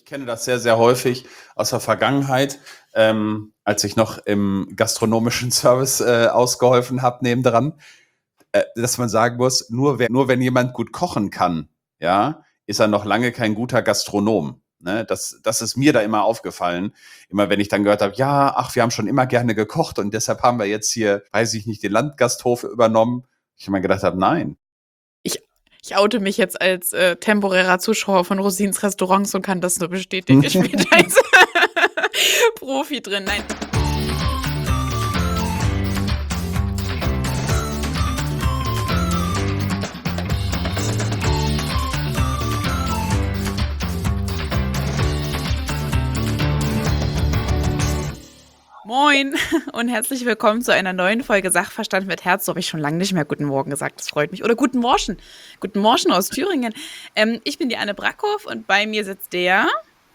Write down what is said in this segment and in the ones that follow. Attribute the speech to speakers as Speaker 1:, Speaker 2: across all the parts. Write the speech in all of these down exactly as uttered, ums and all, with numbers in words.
Speaker 1: kenne das sehr, sehr häufig aus der Vergangenheit, ähm, als ich noch im gastronomischen Service äh, ausgeholfen habe nebendran, äh, dass man sagen muss, nur, wer, nur wenn jemand gut kochen kann, ja, ist er noch lange kein guter Gastronom. Ne? Das, das ist mir da immer aufgefallen. Immer wenn ich dann gehört habe, ja, ach, wir haben schon immer gerne gekocht und deshalb haben wir jetzt hier, weiß ich nicht, den Landgasthof übernommen. Ich immer gedacht habe, nein.
Speaker 2: Ich, ich oute mich jetzt als äh, temporärer Zuschauer von Rosins Restaurants und kann das nur bestätigen. Ich bin da als Profi drin. Nein. Moin und herzlich willkommen zu einer neuen Folge Sachverstand mit Herz. So habe ich schon lange nicht mehr Guten Morgen gesagt, das freut mich. Oder Guten Morgen, Guten Morgen aus Thüringen. Ähm, ich bin die Anne Brackhoff und bei mir sitzt der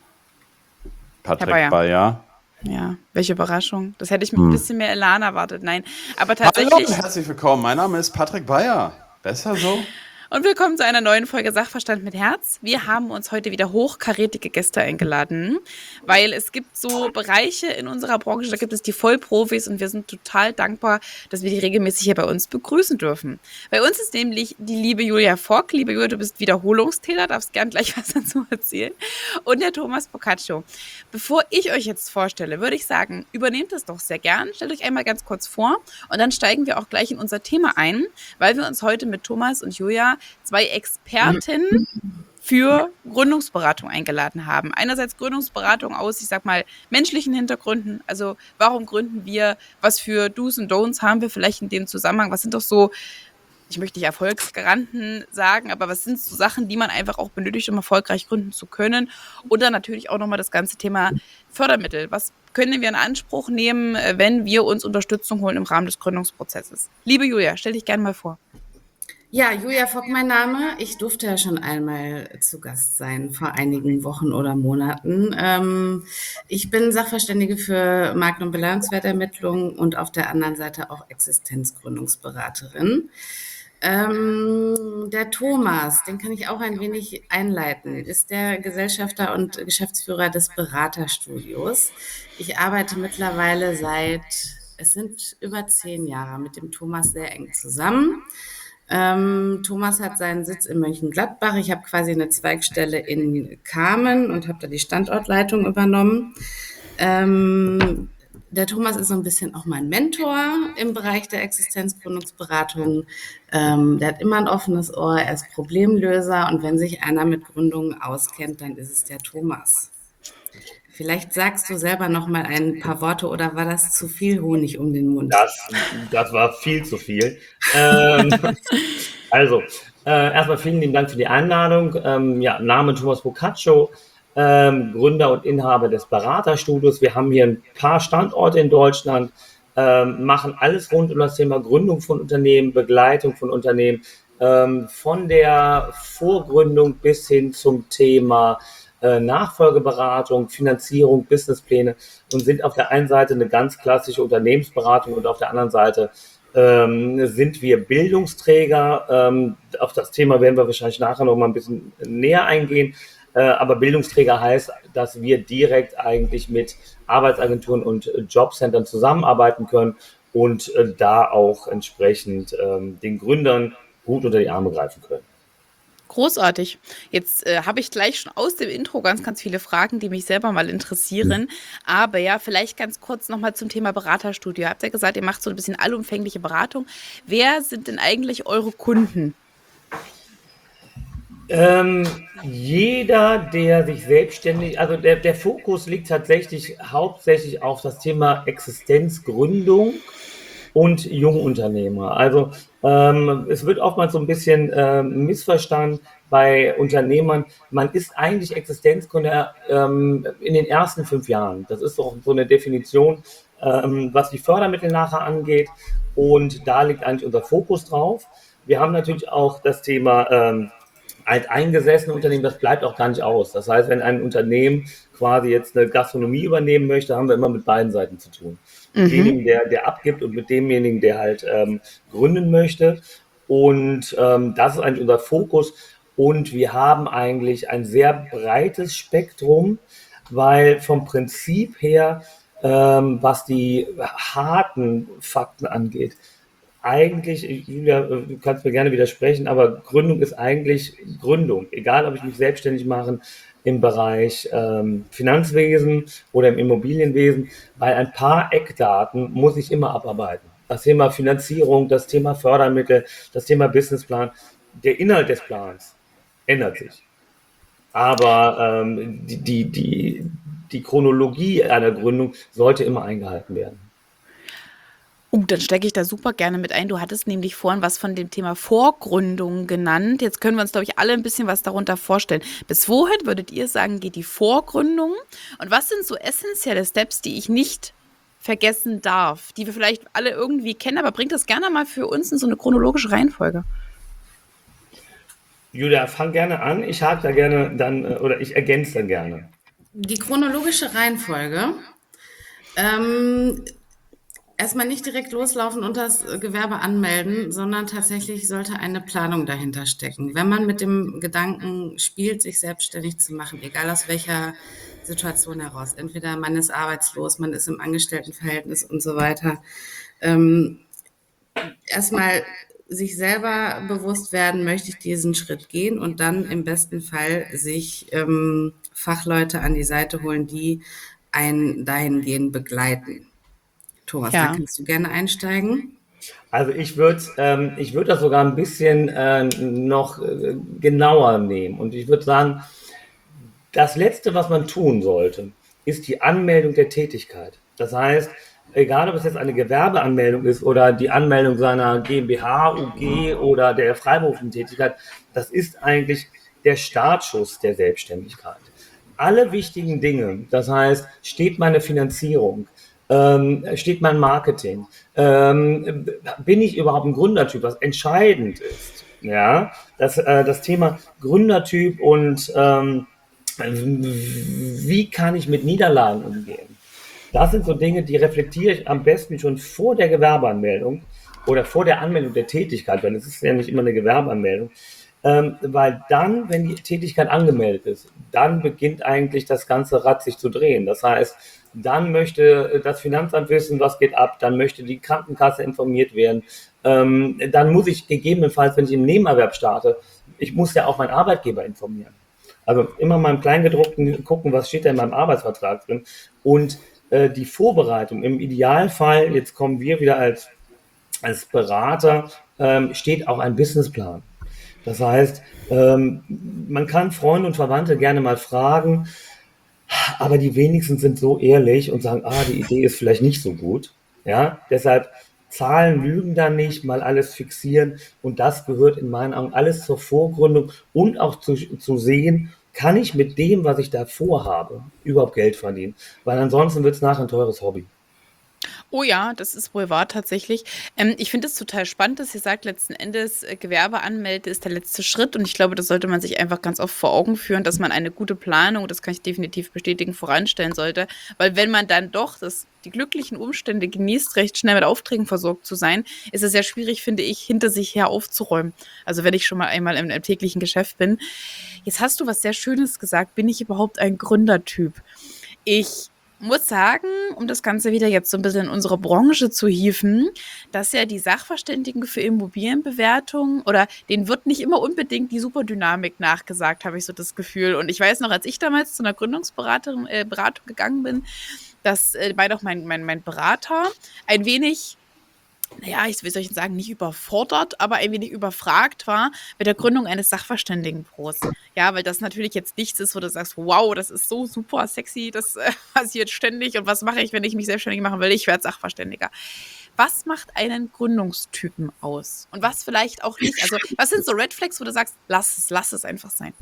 Speaker 1: Patrick
Speaker 2: Herr Bayer.
Speaker 1: Bayer.
Speaker 2: Ja, welche Überraschung. Das hätte ich mit
Speaker 1: Hm.
Speaker 2: ein bisschen mehr Elan erwartet. Nein, aber tatsächlich...
Speaker 1: Hallo und herzlich willkommen, mein Name ist Patrick Bayer. Besser so?
Speaker 2: Und willkommen zu einer neuen Folge Sachverstand mit Herz. Wir haben uns heute wieder hochkarätige Gäste eingeladen, weil es gibt so Bereiche in unserer Branche, da gibt es die Vollprofis und wir sind total dankbar, dass wir die regelmäßig hier bei uns begrüßen dürfen. Bei uns ist nämlich die liebe Julia Fock. Liebe Julia, du bist Wiederholungstäter, darfst gern gleich was dazu erzählen. Und der Thomas Boccaccio. Bevor ich euch jetzt vorstelle, würde ich sagen, übernehmt es doch sehr gern. Stellt euch einmal ganz kurz vor und dann steigen wir auch gleich in unser Thema ein, weil wir uns heute mit Thomas und Julia zwei Expertinnen für Gründungsberatung eingeladen haben. Einerseits Gründungsberatung aus, ich sag mal, menschlichen Hintergründen. Also warum gründen wir? Was für Do's und Don'ts haben wir vielleicht in dem Zusammenhang? Was sind doch so, ich möchte nicht Erfolgsgaranten sagen, aber was sind so Sachen, die man einfach auch benötigt, um erfolgreich gründen zu können? Und dann natürlich auch nochmal das ganze Thema Fördermittel. Was können wir in Anspruch nehmen, wenn wir uns Unterstützung holen im Rahmen des Gründungsprozesses? Liebe Julia, stell dich gerne mal vor.
Speaker 3: Ja, Julia Fock mein Name. Ich durfte ja schon einmal zu Gast sein vor einigen Wochen oder Monaten. Ähm, ich bin Sachverständige für Marken- und Bilanzwertermittlung und auf der anderen Seite auch Existenzgründungsberaterin. Ähm, der Thomas, den kann ich auch ein wenig einleiten, ist der Gesellschafter und Geschäftsführer des Beraterstudios. Ich arbeite mittlerweile seit, es sind über zehn Jahre mit dem Thomas sehr eng zusammen. Ähm, Thomas hat seinen Sitz in Mönchengladbach. Ich habe quasi eine Zweigstelle in Kamen und habe da die Standortleitung übernommen. Ähm, der Thomas ist so ein bisschen auch mein Mentor im Bereich der Existenzgründungsberatung. Ähm, der hat immer ein offenes Ohr, er ist Problemlöser und wenn sich einer mit Gründungen auskennt, dann ist es der Thomas. Vielleicht sagst du selber noch mal ein paar Worte oder war das zu viel Honig um den Mund?
Speaker 4: Das, das war viel zu viel. Ähm, also, äh, erstmal vielen lieben Dank für die Einladung. Ähm, ja, Name Thomas Boccaccio, ähm, Gründer und Inhaber des Beraterstudios. Wir haben hier ein paar Standorte in Deutschland, ähm, machen alles rund um das Thema Gründung von Unternehmen, Begleitung von Unternehmen, ähm, von der Vorgründung bis hin zum Thema Nachfolgeberatung, Finanzierung, Businesspläne und sind auf der einen Seite eine ganz klassische Unternehmensberatung und auf der anderen Seite ähm, sind wir Bildungsträger. Ähm, auf das Thema werden wir wahrscheinlich nachher noch mal ein bisschen näher eingehen. Äh, aber Bildungsträger heißt, dass wir direkt eigentlich mit Arbeitsagenturen und Jobcentern zusammenarbeiten können und äh, da auch entsprechend ähm, den Gründern gut unter die Arme greifen können.
Speaker 2: Großartig. Jetzt äh, habe ich gleich schon aus dem Intro ganz, ganz viele Fragen, die mich selber mal interessieren. Aber ja, vielleicht ganz kurz nochmal zum Thema Beraterstudio. Ihr habt ja gesagt, ihr macht so ein bisschen allumfängliche Beratung. Wer sind denn eigentlich eure Kunden?
Speaker 4: Ähm, jeder, der sich selbstständig, also der, der Fokus liegt tatsächlich hauptsächlich auf das Thema Existenzgründung und Jungunternehmer. Also ähm, es wird oftmals so ein bisschen ähm, missverstanden bei Unternehmern. Man ist eigentlich Existenzgründer ähm, in den ersten fünf Jahren. Das ist doch so eine Definition, ähm, was die Fördermittel nachher angeht. Und da liegt eigentlich unser Fokus drauf. Wir haben natürlich auch das Thema ähm, alteingesessene Unternehmen, das bleibt auch gar nicht aus. Das heißt, wenn ein Unternehmen quasi jetzt eine Gastronomie übernehmen möchte, haben wir immer mit beiden Seiten zu tun. Mit
Speaker 2: Mhm.
Speaker 4: demjenigen, der, der abgibt und mit demjenigen, der halt ähm, gründen möchte. Und ähm, das ist eigentlich unser Fokus. und wir haben eigentlich ein sehr breites Spektrum, weil vom Prinzip her, ähm, was die harten Fakten angeht, eigentlich, Julia, du kannst mir gerne widersprechen, aber Gründung ist eigentlich Gründung. Egal, ob ich mich selbstständig mache im Bereich ähm, Finanzwesen oder im Immobilienwesen, weil ein paar Eckdaten muss ich immer abarbeiten. Das Thema Finanzierung, das Thema Fördermittel, das Thema Businessplan, der Inhalt des Plans ändert sich. Aber ähm, die, die, die, die Chronologie einer Gründung sollte immer eingehalten werden.
Speaker 2: Uh, dann stecke ich da super gerne mit ein. Du hattest nämlich vorhin was von dem Thema Vorgründung genannt. Jetzt können wir uns, glaube ich, alle ein bisschen was darunter vorstellen. Bis wohin würdet ihr sagen, geht die Vorgründung? Und was sind so essentielle Steps, die ich nicht vergessen darf, die wir vielleicht alle irgendwie kennen, aber bringt das gerne mal für uns in so eine chronologische Reihenfolge?
Speaker 4: Julia, fang gerne an. Ich hake da gerne dann, oder ich ergänze dann gerne.
Speaker 3: Die chronologische Reihenfolge. Ähm, erstmal nicht direkt loslaufen und das Gewerbe anmelden, sondern tatsächlich sollte eine Planung dahinter stecken. Wenn man mit dem Gedanken spielt, sich selbstständig zu machen, egal aus welcher Situation heraus, entweder man ist arbeitslos, man ist im Angestelltenverhältnis und so weiter, ähm, erstmal sich selber bewusst werden, möchte ich diesen Schritt gehen und dann im besten Fall sich ähm, Fachleute an die Seite holen, die einen dahingehend begleiten. Thomas,
Speaker 2: Ja.
Speaker 3: da kannst du gerne einsteigen.
Speaker 4: Also ich würde ähm, ich würd das sogar ein bisschen äh, noch äh, genauer nehmen und ich würde sagen, das Letzte, was man tun sollte, ist die Anmeldung der Tätigkeit. Das heißt, egal ob es jetzt eine Gewerbeanmeldung ist oder die Anmeldung seiner GmbH, U G oder der freiberuflichen Tätigkeit, das ist eigentlich der Startschuss der Selbstständigkeit. Alle wichtigen Dinge, das heißt, steht meine Finanzierung, ähm, steht mein Marketing, ähm, bin ich überhaupt ein Gründertyp, was entscheidend ist. Ja, das, äh, das Thema Gründertyp und ähm, wie kann ich mit Niederlagen umgehen? Das sind so Dinge, die reflektiere ich am besten schon vor der Gewerbeanmeldung oder vor der Anmeldung der Tätigkeit, weil es ist ja nicht immer eine Gewerbeanmeldung, ähm, weil dann, wenn die Tätigkeit angemeldet ist, dann beginnt eigentlich das ganze Rad sich zu drehen. Das heißt, dann möchte das Finanzamt wissen, was geht ab, dann möchte die Krankenkasse informiert werden, ähm, dann muss ich gegebenenfalls, wenn ich im Nebenerwerb starte, ich muss ja auch meinen Arbeitgeber informieren. Also immer mal im Kleingedruckten gucken, was steht da in meinem Arbeitsvertrag drin und äh, die Vorbereitung, im Idealfall, jetzt kommen wir wieder als, als Berater, ähm, steht auch ein Businessplan. Das heißt, ähm, man kann Freunde und Verwandte gerne mal fragen, aber die wenigsten sind so ehrlich und sagen, ah, die Idee ist vielleicht nicht so gut. Ja, deshalb Zahlen lügen da nicht, mal alles fixieren und das gehört in meinen Augen alles zur Vorgründung und auch zu, zu sehen, kann ich mit dem, was ich da vorhabe, überhaupt Geld verdienen, weil ansonsten wird es nachher ein teures Hobby.
Speaker 2: Oh ja, das ist wohl wahr tatsächlich. Ähm, ich finde es total spannend, dass ihr sagt, letzten Endes äh, Gewerbe anmelden ist der letzte Schritt und ich glaube, das sollte man sich einfach ganz oft vor Augen führen, dass man eine gute Planung, das kann ich definitiv bestätigen, voranstellen sollte, weil wenn man dann doch das, die glücklichen Umstände genießt, recht schnell mit Aufträgen versorgt zu sein, ist es sehr schwierig, finde ich, hinter sich her aufzuräumen. Also wenn ich schon mal einmal im, im täglichen Geschäft bin. Jetzt hast du was sehr Schönes gesagt, bin ich überhaupt ein Gründertyp? Ich muss sagen, um das Ganze wieder jetzt so ein bisschen in unsere Branche zu hieven, dass ja die Sachverständigen für Immobilienbewertung oder denen wird nicht immer unbedingt die Superdynamik nachgesagt, habe ich so das Gefühl. Und ich weiß noch, als ich damals zu einer Gründungsberatung äh, Beratung gegangen bin, dass äh, war doch mein, mein, mein Berater ein wenig, naja, ich, wie soll ich sagen, nicht überfordert, aber ein wenig überfragt war mit der Gründung eines Sachverständigenbüros. Ja, weil das natürlich jetzt nichts ist, wo du sagst, wow, das ist so super sexy, das äh, passiert ständig und was mache ich, wenn ich mich selbstständig machen will? Ich werde Sachverständiger. Was macht einen Gründungstypen aus? Und was vielleicht auch nicht? Also, was sind so Red Flags, wo du sagst, lass es, lass es einfach sein?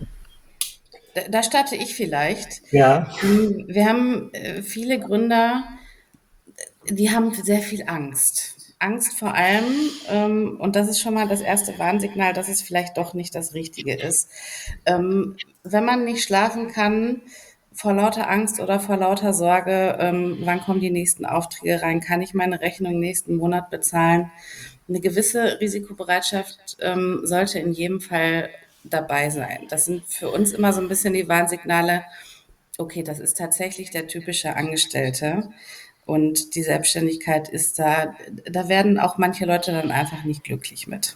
Speaker 3: Da, da starte ich vielleicht.
Speaker 4: Ja.
Speaker 3: Wir haben äh, viele Gründer, die haben sehr viel Angst. Angst vor allem, ähm, und das ist schon mal das erste Warnsignal, dass es vielleicht doch nicht das Richtige ist. Ähm, wenn man nicht schlafen kann, vor lauter Angst oder vor lauter Sorge, ähm, wann kommen die nächsten Aufträge rein, kann ich meine Rechnung nächsten Monat bezahlen? Eine gewisse Risikobereitschaft ähm, sollte in jedem Fall dabei sein. Das sind für uns immer so ein bisschen die Warnsignale, okay, das ist tatsächlich der typische Angestellte. Und die Selbstständigkeit ist da, da werden auch manche Leute dann einfach nicht glücklich mit.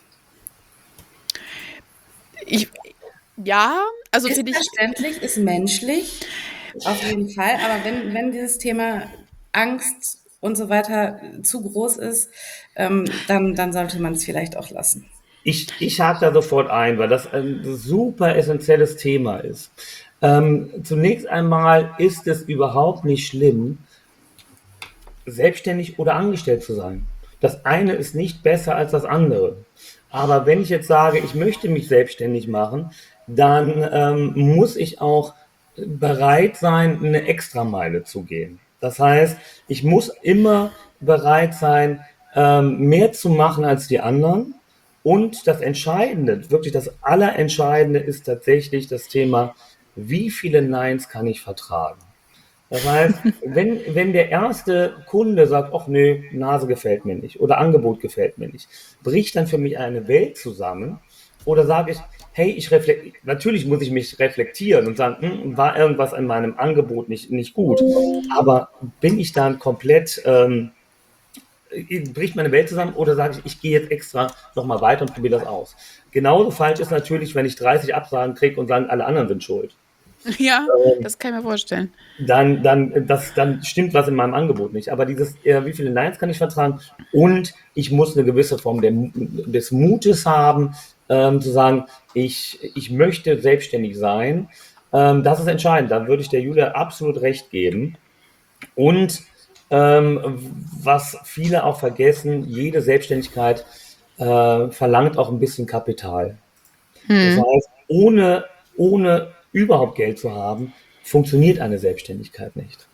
Speaker 2: Ich, ja, also
Speaker 3: Ist
Speaker 2: finde ich,
Speaker 3: verständlich, ist menschlich, auf jeden Fall. Aber wenn, wenn dieses Thema Angst und so weiter zu groß ist, ähm, dann, dann sollte man es vielleicht auch lassen.
Speaker 4: Ich, ich hake da sofort ein, weil das ein super essentielles Thema ist. Ähm, zunächst einmal ist es überhaupt nicht schlimm, selbstständig oder angestellt zu sein. Das eine ist nicht besser als das andere. Aber wenn ich jetzt sage, ich möchte mich selbstständig machen, dann ähm, muss ich auch bereit sein, eine Extrameile zu gehen. Das heißt, ich muss immer bereit sein, ähm, mehr zu machen als die anderen. Und das Entscheidende, wirklich das Allerentscheidende ist tatsächlich das Thema, wie viele Neins kann ich vertragen? Das heißt, wenn, wenn der erste Kunde sagt, ach nee, Nase gefällt mir nicht oder Angebot gefällt mir nicht, bricht dann für mich eine Welt zusammen? Oder sage ich, hey, ich reflektiere, natürlich muss ich mich reflektieren und sagen, hm, war irgendwas an meinem Angebot nicht, nicht gut, aber bin ich dann komplett, ähm, bricht meine Welt zusammen oder sage ich, ich gehe jetzt extra nochmal weiter und probiere das aus. Genauso falsch ist natürlich, wenn ich dreißig Absagen kriege und sagen, alle anderen sind schuld.
Speaker 2: ja, das kann ich mir vorstellen.
Speaker 4: Dann, dann, das, dann stimmt was in meinem Angebot nicht. Aber dieses, äh, wie viele Neins kann ich vertragen? Und ich muss eine gewisse Form der, des Mutes haben, ähm, zu sagen, ich, ich möchte selbstständig sein. Ähm, das ist entscheidend. Da würde ich der Julia absolut recht geben. Und ähm, was viele auch vergessen, jede Selbstständigkeit äh, verlangt auch ein bisschen Kapital. Das heißt, ohne, ohne überhaupt Geld zu haben, funktioniert eine Selbstständigkeit nicht.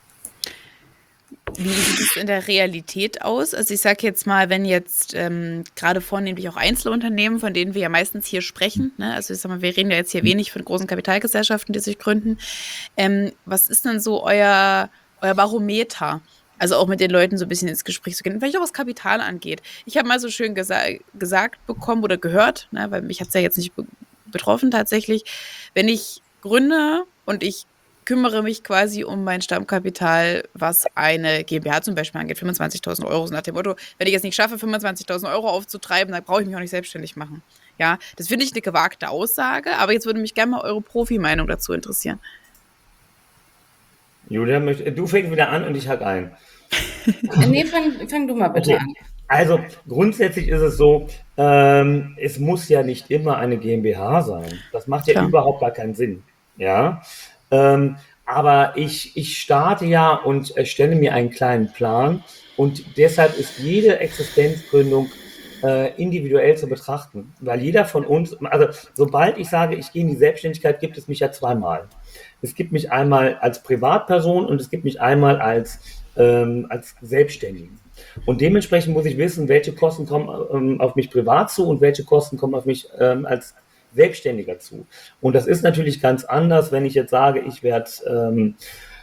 Speaker 2: Wie sieht es in der Realität aus? Also ich sage jetzt mal, wenn jetzt ähm, gerade vornehmlich auch Einzelunternehmen, von denen wir ja meistens hier sprechen, ne? Also ich sag mal, wir reden ja jetzt hier wenig von großen Kapitalgesellschaften, die sich gründen. Ähm, was ist denn so euer, euer Barometer? Also auch mit den Leuten so ein bisschen ins Gespräch zu gehen, vielleicht auch was Kapital angeht. Ich habe mal so schön gesa- gesagt bekommen oder gehört, ne? Weil mich hat es ja jetzt nicht be- betroffen tatsächlich, wenn ich gründe und ich kümmere mich quasi um mein Stammkapital, was eine GmbH zum Beispiel angeht, fünfundzwanzigtausend Euro, so nach dem Motto, wenn ich es nicht schaffe, fünfundzwanzigtausend Euro aufzutreiben, dann brauche ich mich auch nicht selbstständig machen. Ja, das finde ich eine gewagte Aussage, aber jetzt würde mich gerne mal eure Profi-Meinung dazu interessieren.
Speaker 4: Julia, möchte, du fängst wieder an und ich hack ein.
Speaker 3: Nee, fang, fang du mal bitte
Speaker 4: Okay.
Speaker 3: an.
Speaker 4: Also grundsätzlich ist es so, ähm, es muss ja nicht immer eine GmbH sein. Das macht ja
Speaker 2: Klar.
Speaker 4: überhaupt gar keinen Sinn. Ja, ähm, aber ich, ich starte ja und erstelle mir einen kleinen Plan und deshalb ist jede Existenzgründung äh, individuell zu betrachten, weil jeder von uns, also sobald ich sage, ich gehe in die Selbstständigkeit, gibt es mich ja zweimal. Es gibt mich einmal als Privatperson und es gibt mich einmal als, ähm, als Selbstständigen. Und dementsprechend muss ich wissen, welche Kosten kommen ähm, auf mich privat zu und welche Kosten kommen auf mich ähm, als Selbstständiger zu. Und das ist natürlich ganz anders, wenn ich jetzt sage, ich werde ähm,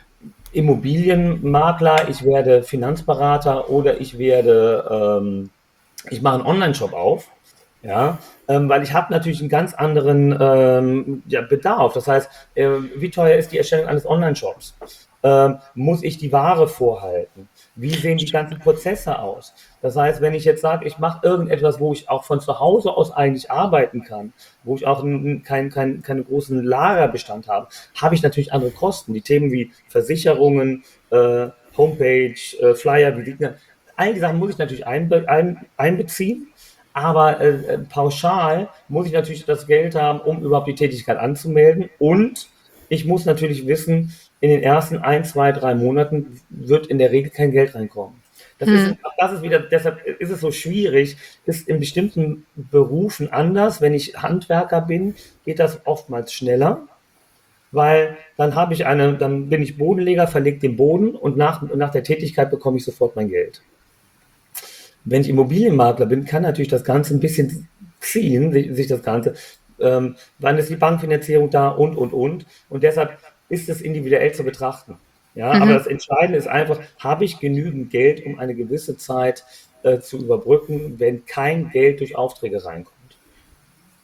Speaker 4: Immobilienmakler, ich werde Finanzberater oder ich werde, ähm, ich mache einen Online-Shop auf. Ja, ähm, weil ich habe natürlich einen ganz anderen ähm, ja, Bedarf. Das heißt, äh, wie teuer ist die Erstellung eines Online-Shops? Ähm, muss ich die Ware vorhalten? Wie sehen die ganzen Prozesse aus? Das heißt, wenn ich jetzt sage, ich mache irgendetwas, wo ich auch von zu Hause aus eigentlich arbeiten kann, wo ich auch keinen kein, keinen großen Lagerbestand habe, habe ich natürlich andere Kosten. Die Themen wie Versicherungen, äh, Homepage, äh, Flyer, Visiten, all die Sachen muss ich natürlich einbe ein, einbeziehen. Aber äh, pauschal muss ich natürlich das Geld haben, um überhaupt die Tätigkeit anzumelden. Und ich muss natürlich wissen, in den ersten ein, zwei, drei Monaten wird in der Regel kein Geld reinkommen. Das, hm. ist, das ist wieder, deshalb ist es so schwierig, ist in bestimmten Berufen anders. Wenn ich Handwerker bin, geht das oftmals schneller, weil dann habe ich eine, dann bin ich Bodenleger, verlege den Boden und nach, nach der Tätigkeit bekomme ich sofort mein Geld. Wenn ich Immobilienmakler bin, kann natürlich das Ganze ein bisschen ziehen, sich, sich das Ganze. Ähm, wann ist die Bankfinanzierung da und, und, und. Und deshalb ist es individuell zu betrachten. Ja, mhm. Aber das Entscheidende ist einfach, habe ich genügend Geld, um eine gewisse Zeit äh, zu überbrücken, wenn kein Geld durch Aufträge reinkommt.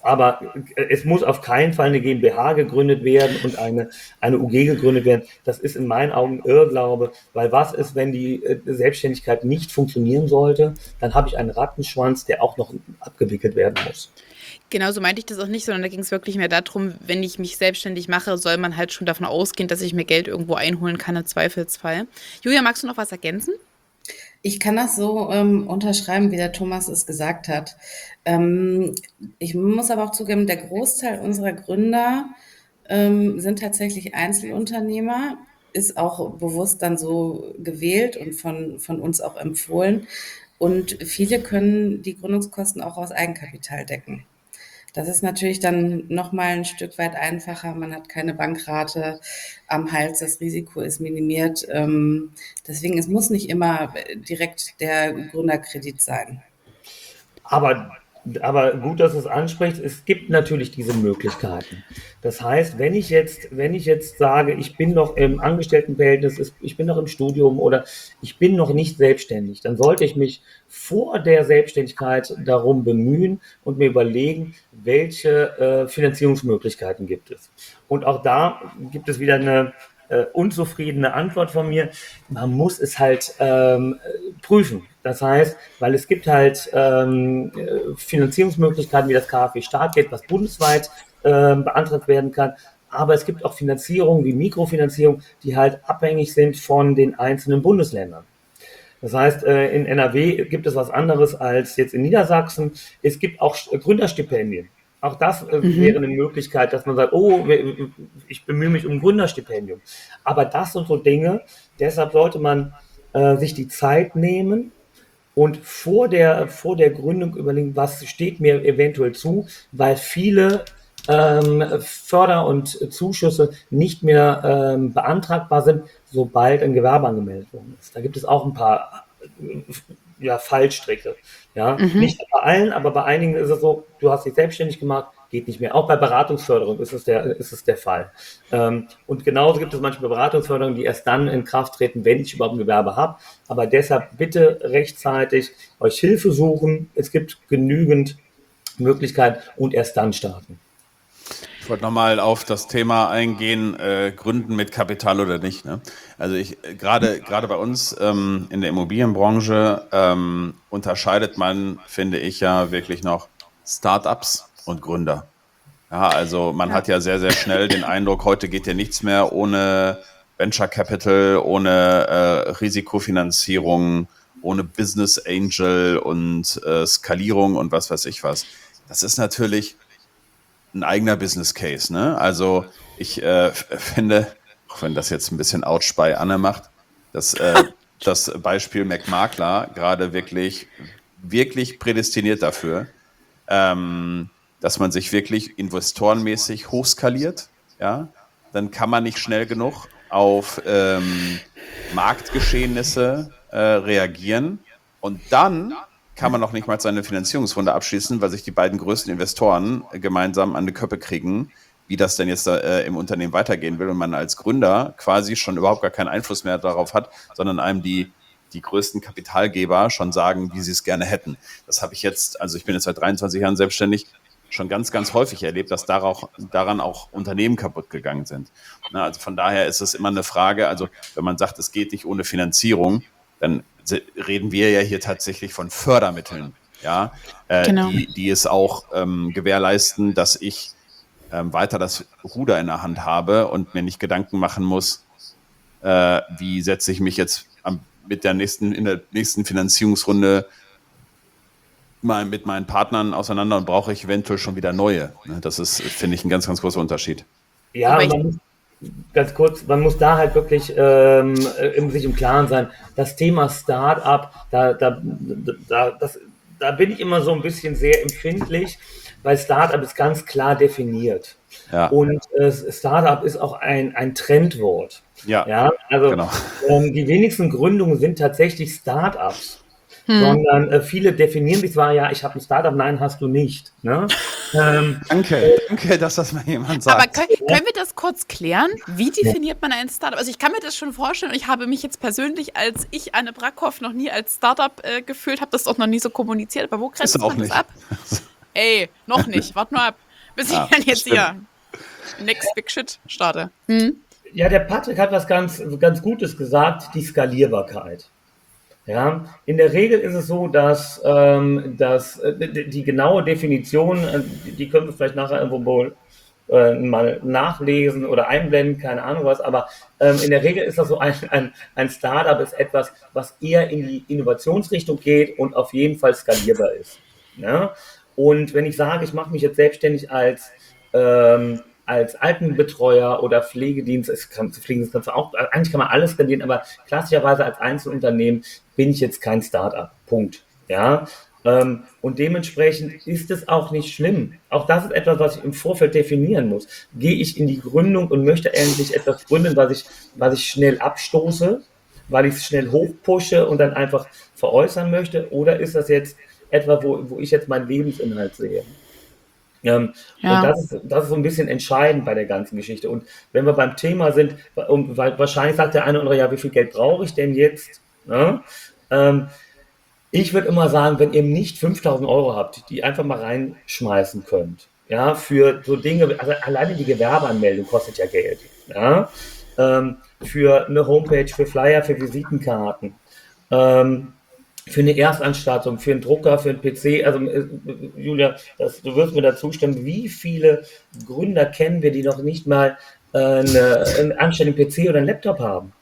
Speaker 4: Aber es muss auf keinen Fall eine GmbH gegründet werden und eine, eine U G gegründet werden. Das ist in meinen Augen Irrglaube, weil was ist, wenn die Selbstständigkeit nicht funktionieren sollte, dann habe ich einen Rattenschwanz, der auch noch abgewickelt werden muss.
Speaker 2: Genau, so meinte ich das auch nicht, sondern da ging es wirklich mehr darum, wenn ich mich selbstständig mache, soll man halt schon davon ausgehen, dass ich mir Geld irgendwo einholen kann im Zweifelsfall. Julia, magst du noch was ergänzen?
Speaker 3: Ich kann das so ähm, unterschreiben, wie der Thomas es gesagt hat. Ähm, ich muss aber auch zugeben, der Großteil unserer Gründer ähm, sind tatsächlich Einzelunternehmer, ist auch bewusst dann so gewählt und von, von uns auch empfohlen. Und viele können die Gründungskosten auch aus Eigenkapital decken. Das ist natürlich dann nochmal ein Stück weit einfacher. Man hat keine Bankrate am Hals, das Risiko ist minimiert. Ähm, deswegen, es muss nicht immer direkt der Gründerkredit sein.
Speaker 4: Aber, aber gut, dass du es ansprichst. Es gibt natürlich diese Möglichkeiten. Das heißt, wenn ich jetzt, wenn ich jetzt sage, ich bin noch im Angestelltenverhältnis, ich bin noch im Studium oder ich bin noch nicht selbstständig, dann sollte ich mich vor der Selbstständigkeit darum bemühen und mir überlegen, welche äh, Finanzierungsmöglichkeiten gibt es. Und auch da gibt es wieder eine äh, unzufriedene Antwort von mir. Man muss es halt ähm, prüfen. Das heißt, weil es gibt halt ähm, Finanzierungsmöglichkeiten wie das KfW Startgeld, was bundesweit äh, beantragt werden kann. Aber es gibt auch Finanzierungen wie Mikrofinanzierung, die halt abhängig sind von den einzelnen Bundesländern. Das heißt, in N R W gibt es was anderes als jetzt in Niedersachsen. Es gibt auch Gründerstipendien. Auch das mhm. wäre eine Möglichkeit, dass man sagt, oh, ich bemühe mich um ein Gründerstipendium. Aber das sind so Dinge, deshalb sollte man äh, sich die Zeit nehmen und vor der, vor der Gründung überlegen, was steht mir eventuell zu, weil viele ähm, Förder- und Zuschüsse nicht mehr ähm, beantragbar sind, sobald ein Gewerbe angemeldet worden ist. Da gibt es auch ein paar ja, Fallstricke. Ja? Mhm. Nicht bei allen, aber bei einigen ist es so, du hast dich selbstständig gemacht, geht nicht mehr. Auch bei Beratungsförderung ist es der, ist es der Fall. Ähm, und genauso gibt es manchmal Beratungsförderungen, die erst dann in Kraft treten, wenn ich überhaupt ein Gewerbe habe. Aber deshalb bitte rechtzeitig euch Hilfe suchen. Es gibt genügend Möglichkeiten und erst dann starten.
Speaker 1: Ich wollte nochmal auf das Thema eingehen, äh, Gründen mit Kapital oder nicht. Ne? Also ich gerade gerade bei uns ähm, in der Immobilienbranche ähm, unterscheidet man, finde ich, ja wirklich noch Startups und Gründer. Ja, also man ja. hat ja sehr, sehr schnell den Eindruck, heute geht ja nichts mehr ohne Venture Capital, ohne äh, Risikofinanzierung, ohne Business Angel und äh, Skalierung und was weiß ich was. Das ist natürlich ein eigener Business Case, ne? Also ich äh, finde, auch wenn das jetzt ein bisschen Ouch bei Anne macht, dass äh, das Beispiel McMakler gerade wirklich, wirklich prädestiniert dafür, ähm, dass man sich wirklich investorenmäßig hochskaliert, ja? Dann kann man nicht schnell genug auf ähm, Marktgeschehnisse äh, reagieren und dann kann man noch nicht mal seine Finanzierungsrunde abschließen, weil sich die beiden größten Investoren gemeinsam an die Köppe kriegen, wie das denn jetzt äh, im Unternehmen weitergehen will und man als Gründer quasi schon überhaupt gar keinen Einfluss mehr darauf hat, sondern einem die, die größten Kapitalgeber schon sagen, wie sie es gerne hätten. Das habe ich jetzt, also ich bin jetzt seit dreiundzwanzig Jahren selbstständig, schon ganz, ganz häufig erlebt, dass darauf, daran auch Unternehmen kaputt gegangen sind. Na, also von daher ist es immer eine Frage, also wenn man sagt, es geht nicht ohne Finanzierung, dann reden wir ja hier tatsächlich von Fördermitteln, ja, äh, genau. die, die es auch ähm, gewährleisten, dass ich ähm, weiter das Ruder in der Hand habe und mir nicht Gedanken machen muss, äh, wie setze ich mich jetzt am, mit der nächsten, in der nächsten Finanzierungsrunde mal mit meinen Partnern auseinander und brauche ich eventuell schon wieder neue. Das ist, finde ich, ein ganz, ganz großer Unterschied.
Speaker 4: Ja, man muss, ganz kurz, man muss da halt wirklich ähm, sich im Klaren sein, das Thema Start-up, da, da, da, das, da bin ich immer so ein bisschen sehr empfindlich, weil Start-up ist ganz klar definiert. Ja. Und äh, Start-up ist auch ein, ein Trendwort. Ja, ja also genau. ähm, die wenigsten Gründungen sind tatsächlich Start-ups. Hm. Sondern äh, viele definieren sich zwar, ja, ich habe ein Startup, nein, hast du nicht. Ne? Ähm,
Speaker 1: danke, danke, dass das mal jemand sagt.
Speaker 2: Aber können, können wir das kurz klären? Wie definiert man ein Startup? Also ich kann mir das schon vorstellen, ich habe mich jetzt persönlich, als ich Anne Brackhoff noch nie als Startup äh, gefühlt habe, das auch noch nie so kommuniziert, aber wo grenzt man das ab? Ey, noch nicht. Wart nur ab. Bis ich
Speaker 1: Ja,
Speaker 2: dann jetzt
Speaker 1: stimmt.
Speaker 2: hier Next Big Shit starte. Hm?
Speaker 4: Ja, der Patrick hat was ganz, ganz Gutes gesagt, die Skalierbarkeit. Ja, in der Regel ist es so, dass, ähm, dass äh, die, die genaue Definition, äh, die die können wir vielleicht nachher irgendwo wohl, äh, mal nachlesen oder einblenden, keine Ahnung was, aber ähm, in der Regel ist das so, ein, ein, ein Startup ist etwas, was eher in die Innovationsrichtung geht und auf jeden Fall skalierbar ist. Ja? Und wenn ich sage, ich mache mich jetzt selbstständig als ähm, als Altenbetreuer oder Pflegedienst, es kann, Pflegedienst kannst du auch, eigentlich kann man alles skalieren, aber klassischerweise als Einzelunternehmen bin ich jetzt kein Start-up. Punkt. Ja. Ähm, und dementsprechend ist es auch nicht schlimm. Auch das ist etwas, was ich im Vorfeld definieren muss. Gehe ich in die Gründung und möchte endlich etwas gründen, was ich, was ich schnell abstoße, weil ich es schnell hochpushe und dann einfach veräußern möchte, oder ist das jetzt etwas, wo, wo ich jetzt meinen Lebensinhalt sehe? Ähm,
Speaker 2: Ja.
Speaker 4: Und das ist, das ist so ein bisschen entscheidend bei der ganzen Geschichte. Und wenn wir beim Thema sind, um, weil wahrscheinlich sagt der eine oder andere, ja, wie viel Geld brauche ich denn jetzt? Ja? Ähm, ich würde immer sagen, wenn ihr nicht fünftausend Euro habt, die einfach mal reinschmeißen könnt, ja, für so Dinge, also alleine die Gewerbeanmeldung kostet ja Geld, ja, ähm, für eine Homepage, für Flyer, für Visitenkarten, ähm, für eine Erstansstattung, für einen Drucker, für einen P C, also äh, Julia, das, du wirst mir da zustimmen, wie viele Gründer kennen wir, die noch nicht mal äh, eine, einen anständigen P C oder einen Laptop haben?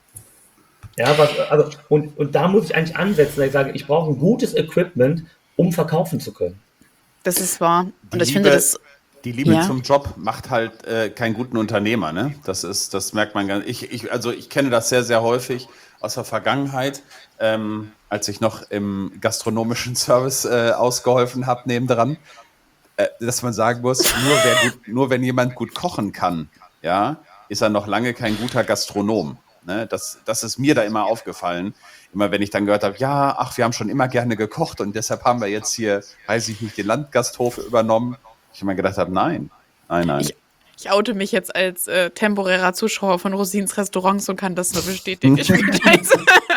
Speaker 4: Ja, was, also, und, und da muss ich eigentlich ansetzen, dass ich sage, ich brauche ein gutes Equipment, um verkaufen zu können.
Speaker 2: Das ist wahr. Und
Speaker 1: Die
Speaker 2: ich finde
Speaker 1: Liebe-
Speaker 2: das.
Speaker 1: Die Liebe
Speaker 2: Ja.
Speaker 1: zum Job macht halt äh, keinen guten Unternehmer, ne? Das ist, das merkt man ganz. Ich, ich, also ich kenne das sehr, sehr häufig aus der Vergangenheit, ähm, als ich noch im gastronomischen Service äh, ausgeholfen habe, nebendran, äh, dass man sagen muss, nur, wer gut, nur wenn jemand gut kochen kann, ja, ist er noch lange kein guter Gastronom. Ne? Das, das ist mir da immer aufgefallen. Immer wenn ich dann gehört habe, ja, ach, wir haben schon immer gerne gekocht und deshalb haben wir jetzt hier, weiß ich nicht, den Landgasthof übernommen. Ich immer gedacht habe, nein, nein, nein.
Speaker 2: Ich, ich oute mich jetzt als äh, temporärer Zuschauer von Rosins Restaurants und kann das nur bestätigen. Ich bin da als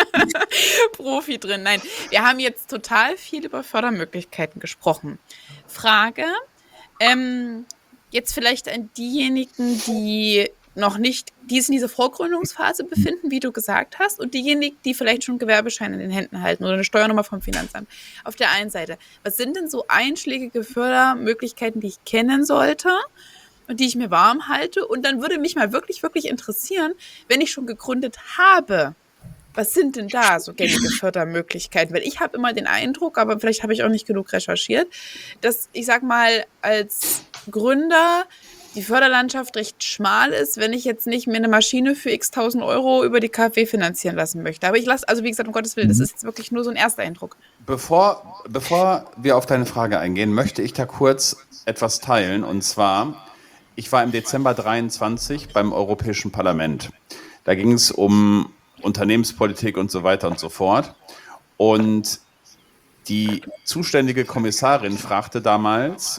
Speaker 2: Profi drin. Nein, wir haben jetzt total viel über Fördermöglichkeiten gesprochen. Frage, ähm, jetzt vielleicht an diejenigen, die noch nicht, die sich in dieser Vorgründungsphase befinden, wie du gesagt hast, und diejenigen, die vielleicht schon einen Gewerbeschein in den Händen halten oder eine Steuernummer vom Finanzamt. Auf der einen Seite, was sind denn so einschlägige Fördermöglichkeiten, die ich kennen sollte und die ich mir warm halte? Und dann würde mich mal wirklich, wirklich interessieren, wenn ich schon gegründet habe, was sind denn da so gängige Fördermöglichkeiten? Weil ich habe immer den Eindruck, aber vielleicht habe ich auch nicht genug recherchiert, dass, ich sag mal, als Gründer die Förderlandschaft recht schmal ist, wenn ich jetzt nicht mir eine Maschine für x tausend Euro über die KfW finanzieren lassen möchte. Aber ich lasse, also wie gesagt, um Gottes Willen, das ist jetzt wirklich nur so ein erster Eindruck.
Speaker 1: Bevor, bevor wir auf deine Frage eingehen, möchte ich da kurz etwas teilen. Und zwar, ich war im Dezember dreiundzwanzig beim Europäischen Parlament. Da ging es um Unternehmenspolitik und so weiter und so fort. Und die zuständige Kommissarin fragte damals,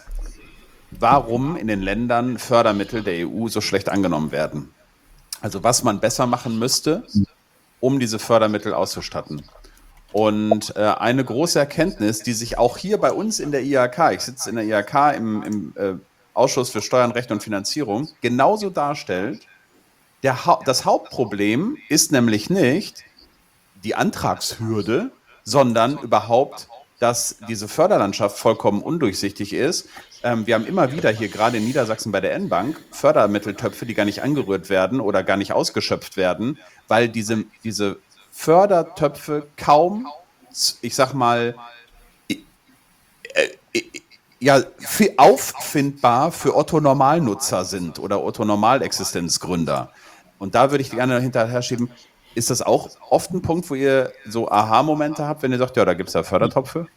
Speaker 1: warum in den Ländern Fördermittel der E U so schlecht angenommen werden. Also was man besser machen müsste, um diese Fördermittel auszustatten. Und äh, eine große Erkenntnis, die sich auch hier bei uns in der I H K, ich sitze in der I H K im, im äh, Ausschuss für Steuern, Recht und Finanzierung, genauso darstellt, der ha- das Hauptproblem ist nämlich nicht die Antragshürde, sondern überhaupt, dass diese Förderlandschaft vollkommen undurchsichtig ist. Ähm, wir haben immer wieder hier, gerade in Niedersachsen bei der N-Bank, Fördermitteltöpfe, die gar nicht angerührt werden oder gar nicht ausgeschöpft werden, weil diese, diese Fördertöpfe kaum, ich sag mal, äh, äh, ja, auffindbar für Otto-Normalnutzer sind oder Otto-Normalexistenzgründer. Und da würde ich gerne hinterher schieben, ist das auch oft ein Punkt, wo ihr so Aha-Momente habt, wenn ihr sagt, ja, da gibt es ja Fördertopf für?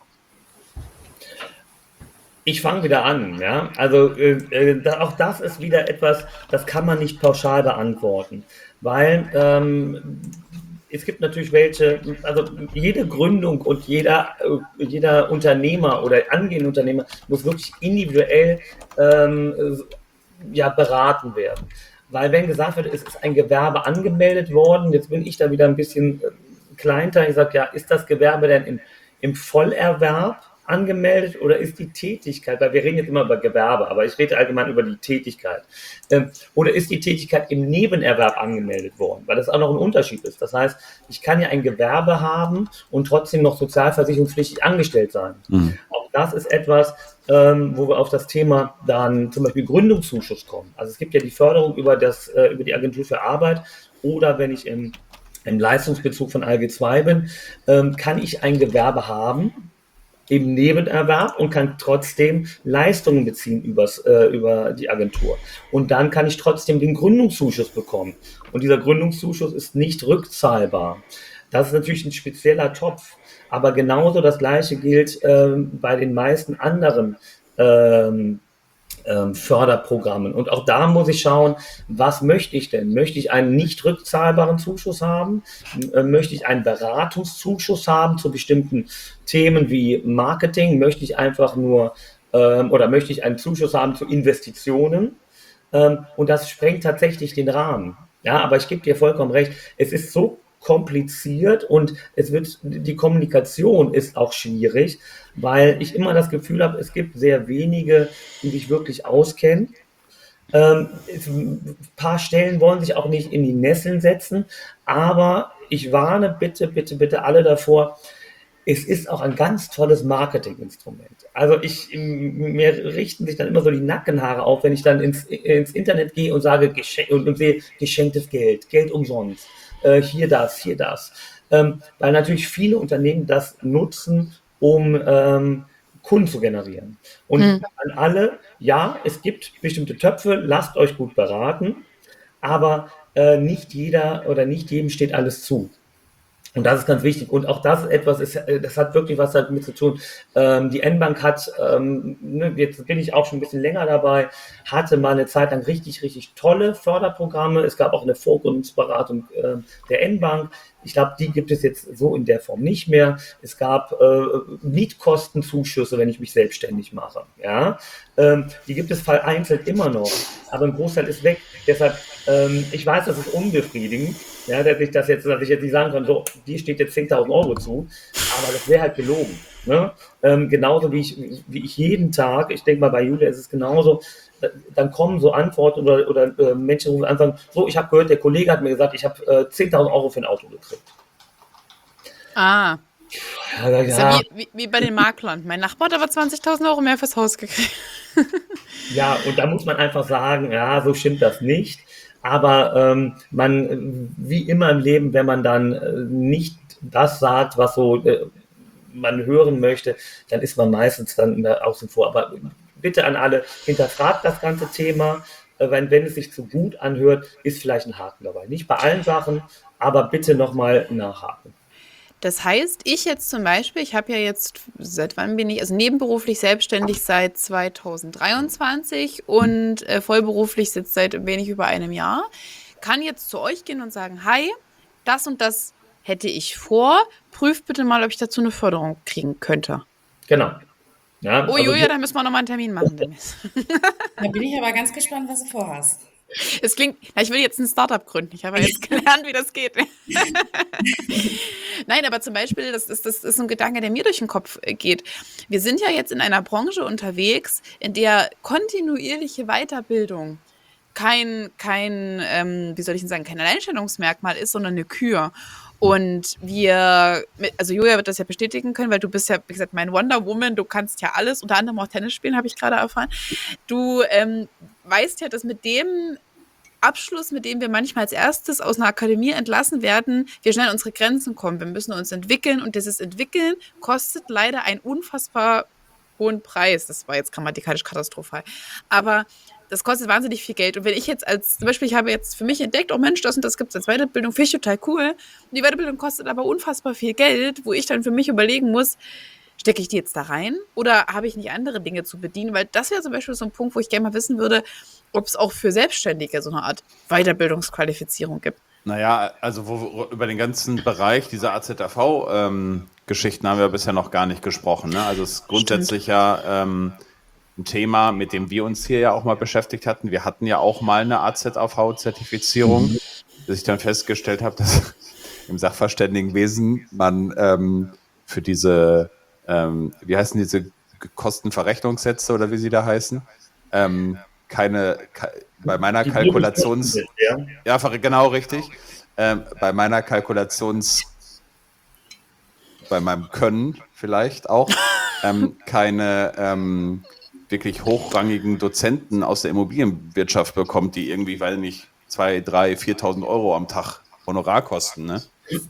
Speaker 4: Ich fange wieder an, ja. Also äh, äh, da, auch das ist wieder etwas, das kann man nicht pauschal beantworten, weil ähm, es gibt natürlich welche, also jede Gründung und jeder, äh, jeder Unternehmer oder angehende Unternehmer muss wirklich individuell ähm, ja, beraten werden. Weil wenn gesagt wird, es ist ein Gewerbe angemeldet worden, jetzt bin ich da wieder ein bisschen äh, kleinter, ich sage, ja, ist das Gewerbe denn im, im Vollerwerb? angemeldet oder ist die Tätigkeit, weil wir reden jetzt immer über Gewerbe, aber ich rede allgemein über die Tätigkeit, ähm, oder ist die Tätigkeit im Nebenerwerb angemeldet worden, weil das auch noch ein Unterschied ist. Das heißt, ich kann ja ein Gewerbe haben und trotzdem noch sozialversicherungspflichtig angestellt sein. Mhm. Auch das ist etwas, ähm, wo wir auf das Thema dann zum Beispiel Gründungszuschuss kommen. Also es gibt ja die Förderung über, das, äh, über die Agentur für Arbeit oder wenn ich im, im Leistungsbezug von A L G zwei bin, ähm, kann ich ein Gewerbe haben, im Nebenerwerb und kann trotzdem Leistungen beziehen übers, äh, über die Agentur. Und dann kann ich trotzdem den Gründungszuschuss bekommen. Und dieser Gründungszuschuss ist nicht rückzahlbar. Das ist natürlich ein spezieller Topf. Aber genauso das Gleiche gilt ähm, bei den meisten anderen ähm, ähm, Förderprogrammen. Und auch da muss ich schauen, was möchte ich denn? Möchte ich einen nicht rückzahlbaren Zuschuss haben? Äh, möchte ich einen Beratungszuschuss haben zu bestimmten Themen wie Marketing? Möchte ich einfach nur ähm, oder möchte ich einen Zuschuss haben zu Investitionen? Ähm, und das sprengt tatsächlich den Rahmen. Ja, aber ich gebe dir vollkommen recht. Es ist so kompliziert und es wird, die Kommunikation ist auch schwierig, weil ich immer das Gefühl habe, es gibt sehr wenige, die sich wirklich auskennen. Ähm, ein paar Stellen wollen sich auch nicht in die Nesseln setzen, aber ich warne bitte, bitte, bitte alle davor, es ist auch ein ganz tolles Marketinginstrument. Also ich, mir richten sich dann immer so die Nackenhaare auf, wenn ich dann ins, ins Internet gehe und sage und, und sehe geschenktes Geld, Geld umsonst. Äh, hier das, hier das. Ähm, weil natürlich viele Unternehmen das nutzen, um ähm, Kunden zu generieren. Und hm. an alle, ja, es gibt bestimmte Töpfe, lasst euch gut beraten, aber äh, nicht jeder oder nicht jedem steht alles zu. Und das ist ganz wichtig. Und auch das ist etwas, ist, das hat wirklich was damit zu tun. Ähm, die N-Bank hat, ähm, ne, jetzt bin ich auch schon ein bisschen länger dabei, hatte mal eine Zeit lang richtig, richtig tolle Förderprogramme. Es gab auch eine Vorgründungsberatung äh, der N-Bank. Ich glaube, die gibt es jetzt so in der Form nicht mehr. Es gab äh, Mietkostenzuschüsse, wenn ich mich selbstständig mache. Ja? Ähm, die gibt es vereinzelt immer noch, aber ein Großteil ist weg. Deshalb, ähm, ich weiß, das ist unbefriedigend, ja, dass ich das jetzt, dass ich jetzt nicht sagen kann, so, die steht jetzt zehntausend Euro zu, aber das wäre halt gelogen. Ne? Ähm, genauso wie ich, wie ich jeden Tag, ich denke mal, bei Julia ist es genauso, dann kommen so Antworten oder, oder äh, Menschen rufen an und sagen, so, ich habe gehört, der Kollege hat mir gesagt, ich habe äh, zehntausend Euro für ein Auto gekriegt.
Speaker 2: Ah.
Speaker 4: Ja, ja.
Speaker 2: Ist ja wie, wie, wie bei den Maklern. Mein Nachbar hat aber zwanzigtausend Euro mehr fürs Haus gekriegt.
Speaker 4: Ja, und da muss man einfach sagen, ja, so stimmt das nicht. Aber ähm, man, wie immer im Leben, wenn man dann äh, nicht das sagt, was so äh, man hören möchte, dann ist man meistens dann da außen vor. Aber bitte an alle, hinterfragt das ganze Thema. Äh, wenn, wenn es sich zu gut anhört, ist vielleicht ein Haken dabei. Nicht bei allen Sachen, aber bitte nochmal nachhaken.
Speaker 2: Das heißt, ich jetzt zum Beispiel, ich habe ja jetzt, seit wann bin ich, also nebenberuflich selbstständig seit zweitausenddreiundzwanzig und äh, vollberuflich sitzt seit wenig über einem Jahr, kann jetzt zu euch gehen und sagen, hi, das und das hätte ich vor, prüft bitte mal, ob ich dazu eine Förderung kriegen könnte.
Speaker 4: Genau. Ja,
Speaker 2: oh
Speaker 4: also
Speaker 2: Julia, da müssen wir nochmal einen Termin machen.
Speaker 3: Da bin ich aber ganz gespannt, was du vorhast.
Speaker 2: Es klingt, na, ich will jetzt ein Startup gründen. Ich habe ja jetzt gelernt, wie das geht. Nein, aber zum Beispiel, das ist, das ist ein Gedanke, der mir durch den Kopf geht. Wir sind ja jetzt in einer Branche unterwegs, in der kontinuierliche Weiterbildung kein, kein ähm, wie soll ich denn sagen, kein Alleinstellungsmerkmal ist, sondern eine Kür. Und wir, also Julia wird das ja bestätigen können, weil du bist ja, wie gesagt, mein Wonder Woman, du kannst ja alles, unter anderem auch Tennis spielen, habe ich gerade erfahren. Du ähm, weißt ja, dass mit dem Abschluss, mit dem wir manchmal als erstes aus einer Akademie entlassen werden, wir schnell an unsere Grenzen kommen. Wir müssen uns entwickeln und dieses Entwickeln kostet leider einen unfassbar hohen Preis. Das war jetzt grammatikalisch katastrophal. Aber das kostet wahnsinnig viel Geld. Und wenn ich jetzt als, zum Beispiel, ich habe jetzt für mich entdeckt, oh Mensch, das und das gibt es als Weiterbildung, finde ich total cool. Und die Weiterbildung kostet aber unfassbar viel Geld, wo ich dann für mich überlegen muss, stecke ich die jetzt da rein oder habe ich nicht andere Dinge zu bedienen? Weil das wäre zum Beispiel so ein Punkt, wo ich gerne mal wissen würde, ob es auch für Selbstständige so eine Art Weiterbildungsqualifizierung gibt.
Speaker 1: Naja, also wo, über den ganzen Bereich dieser A Z A V-Geschichten ähm, haben wir bisher noch gar nicht gesprochen. Ne? Also es ist grundsätzlich Stimmt. ja ähm, ein Thema, mit dem wir uns hier ja auch mal beschäftigt hatten. Wir hatten ja auch mal eine A Z A V-Zertifizierung, mhm. bis ich dann festgestellt habe, dass im Sachverständigenwesen man ähm, für diese ähm, wie heißen diese Kostenverrechnungssätze oder wie sie da heißen? Ähm, keine, ke bei meiner
Speaker 4: Die
Speaker 1: Kalkulations...
Speaker 4: Bildungskosten, ja.
Speaker 1: Ja, ver- genau richtig. Ähm, bei meiner Kalkulations... bei meinem Können vielleicht auch, ähm, keine ähm, wirklich hochrangigen Dozenten aus der Immobilienwirtschaft bekommt, die irgendwie, weil nicht, zwei, drei, viertausend Euro am Tag Honorar kosten. Ne?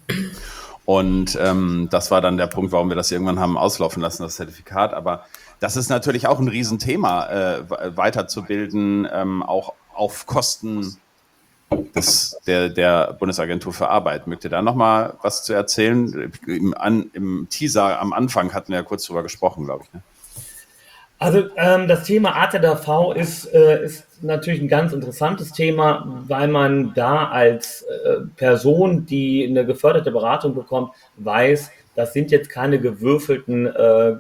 Speaker 1: Und ähm, das war dann der Punkt, warum wir das irgendwann haben auslaufen lassen, das Zertifikat. Aber das ist natürlich auch ein Riesenthema, äh, weiterzubilden, ähm, auch auf Kosten des, der, der Bundesagentur für Arbeit. Mögt ihr da nochmal was zu erzählen? Im, an, Im Teaser am Anfang hatten wir ja kurz drüber gesprochen, glaube ich. Ne?
Speaker 4: Also ähm, das Thema A Z A V ist, äh, ist natürlich ein ganz interessantes Thema, weil man da als äh, Person, die eine geförderte Beratung bekommt, weiß, das sind jetzt keine gewürfelten äh,